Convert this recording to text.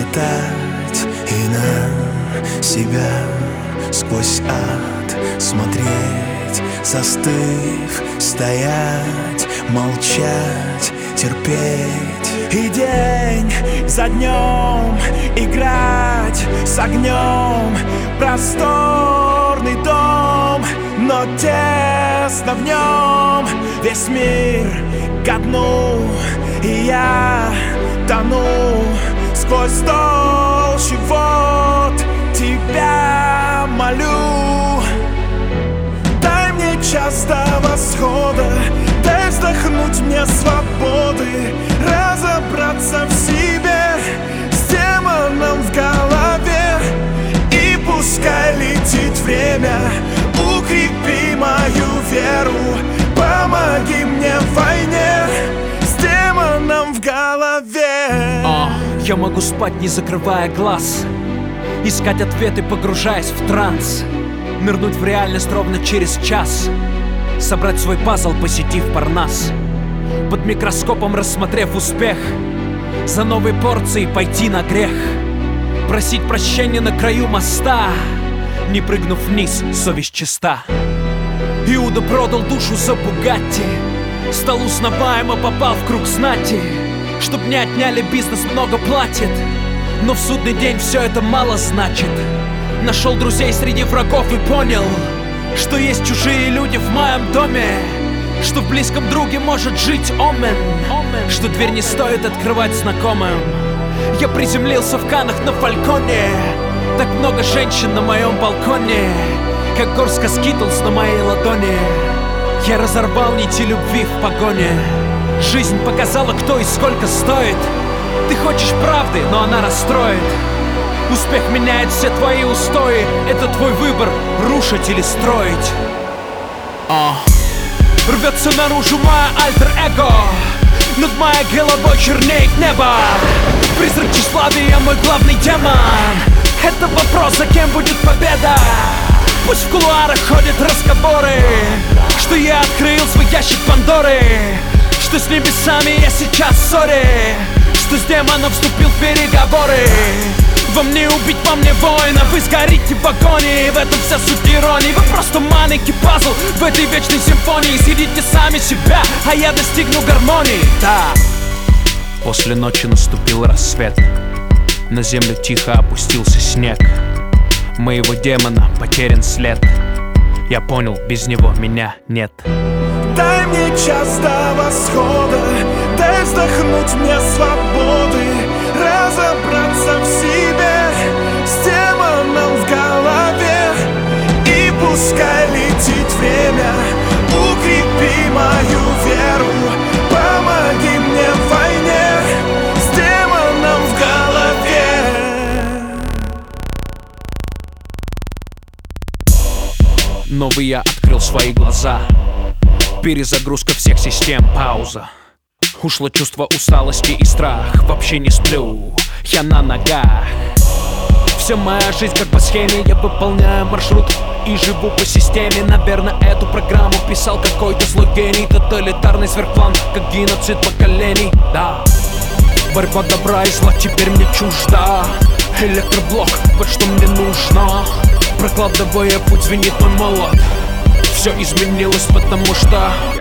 испытать и на себя сквозь ад смотреть, застыв, стоять, молчать, терпеть. И день за днем играть с огнем. Просторный дом, но тесно в нем. Весь мир ко дну, и я тону сквозь толщу вод. Тебя молю, дай мне час до восхода, дай вздохнуть мне свободы, разобраться в себе с демоном в голове. И пускай летит время, укрепи мою веру, помоги мне в войне с демоном в голове. Я могу спать, не закрывая глаз, искать ответы, погружаясь в транс, нырнуть в реальность ровно через час, собрать свой пазл, посетив Парнас, под микроскопом рассмотрев успех, за новой порцией пойти на грех, просить прощения на краю моста, не прыгнув вниз, совесть чиста. Иуда продал душу за Бугатти, стал узнаваем, попал в круг знати. Чтоб не отняли, бизнес много платит, но в судный день все это мало значит. Нашел друзей среди врагов и понял, что есть чужие люди в моем доме, что в близком друге может жить омен, что дверь не стоит открывать знакомым. Я приземлился в Каннах на Фальконе, так много женщин на моем балконе, как горстка скитлс на моей ладони. Я разорвал нити любви в погоне. Жизнь показала, кто и сколько стоит. Ты хочешь правды, но она расстроит. Успех меняет все твои устои. Это твой выбор, рушить или строить. Рвется наружу мое альтер-эго, над моей головой чернеет небо. Призрак тщеславия мой главный демон. Это вопрос, за кем будет победа. Пусть в кулуарах ходят разговоры, что я открыл свой ящик Пандоры, что с небесами я сейчас в ссоре, что с демоном вступил в переговоры. Вам не убить, во мне воина, вы сгорите в агонии. В этом вся суть иронии. Вы просто маленький пазл в этой вечной симфонии. Съедите сами себя, а я достигну гармонии. Да. После ночи наступил рассвет, на землю тихо опустился снег. Моего демона потерян след. Я понял, без него меня нет. Дай мне час до восхода, дай вздохнуть мне свободы, разобраться в себе с демоном в голове. И пускай летит время, укрепи мою веру, помоги мне в войне с демоном в голове. Новый я открыл свои глаза. Перезагрузка всех систем, пауза. Ушло чувство усталости и страх. Вообще не сплю, я на ногах. Вся моя жизнь как по схеме. Я выполняю маршрут и живу по системе. Наверное, эту программу писал какой-то злой гений. Тоталитарный сверхплан, как геноцид поколений. Да, борьба добра и зла теперь мне чужда. Электроблок, вот что мне нужно. Прокладывая путь, звенит мой молот. Все изменилось, потому что